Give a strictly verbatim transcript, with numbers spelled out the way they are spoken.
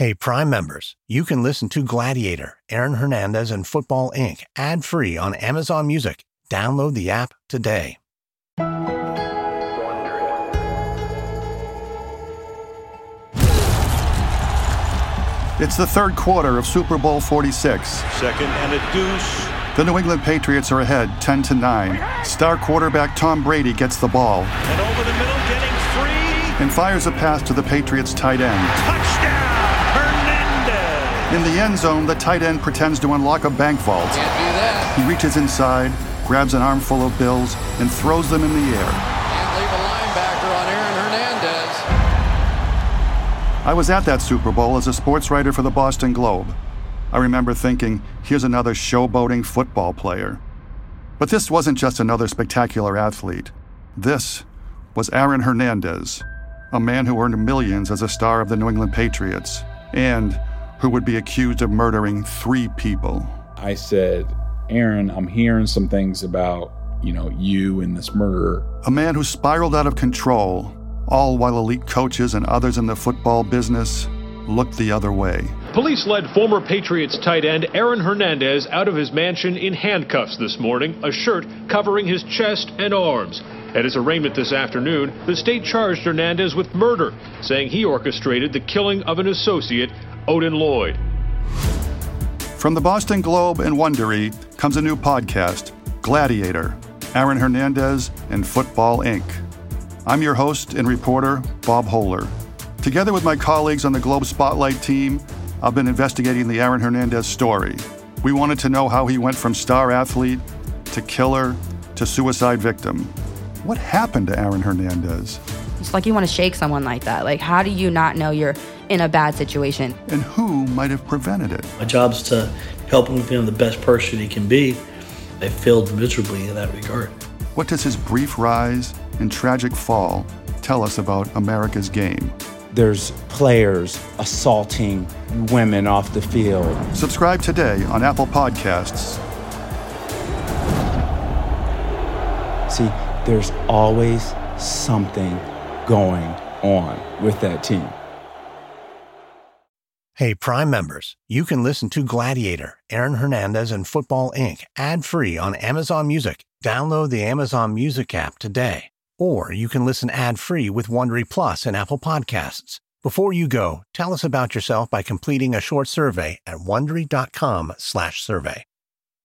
Hey, Prime members, you can listen to Gladiator, Aaron Hernandez, and Football Incorporated ad-free on Amazon Music. Download the app today. It's the third quarter of Super Bowl forty-six. Second and a deuce. The New England Patriots are ahead ten to nine. Star quarterback Tom Brady gets the ball. And over the middle, getting free. And fires a pass to the Patriots tight end. Touchdown, Hernandez. In the end zone, the tight end pretends to unlock a bank vault. Can't do that. He reaches inside, grabs an armful of bills, and throws them in the air. Can't leave a linebacker on Aaron Hernandez. I was at that Super Bowl as a sports writer for the Boston Globe. I remember thinking, here's another showboating football player. But this wasn't just another spectacular athlete. This was Aaron Hernandez, a man who earned millions as a star of the New England Patriots, and who would be accused of murdering three people. I said, Aaron, I'm hearing some things about, you know, you and this murderer. A man who spiraled out of control, all while elite coaches and others in the football business looked the other way. Police led former Patriots tight end Aaron Hernandez out of his mansion in handcuffs this morning, a shirt covering his chest and arms. At his arraignment this afternoon, the state charged Hernandez with murder, saying he orchestrated the killing of an associate, Odin Lloyd. From the Boston Globe and Wondery comes a new podcast, Gladiator, Aaron Hernandez and Football Incorporated. I'm your host and reporter, Bob Hohler. Together with my colleagues on the Globe Spotlight team, I've been investigating the Aaron Hernandez story. We wanted to know how he went from star athlete to killer to suicide victim. What happened to Aaron Hernandez? It's like you want to shake someone like that. Like, how do you not know you're in a bad situation? And who might have prevented it? My job's to help him become the best person he can be. They failed miserably in that regard. What does his brief rise and tragic fall tell us about America's game? There's players assaulting women off the field. Subscribe today on Apple Podcasts. See, there's always something going on with that team. Hey, Prime members, you can listen to Gladiator, Aaron Hernandez, and Football Incorporated ad-free on Amazon Music. Download the Amazon Music app today. Or you can listen ad-free with Wondery Plus and Apple Podcasts. Before you go, tell us about yourself by completing a short survey at wondery dot com slash survey.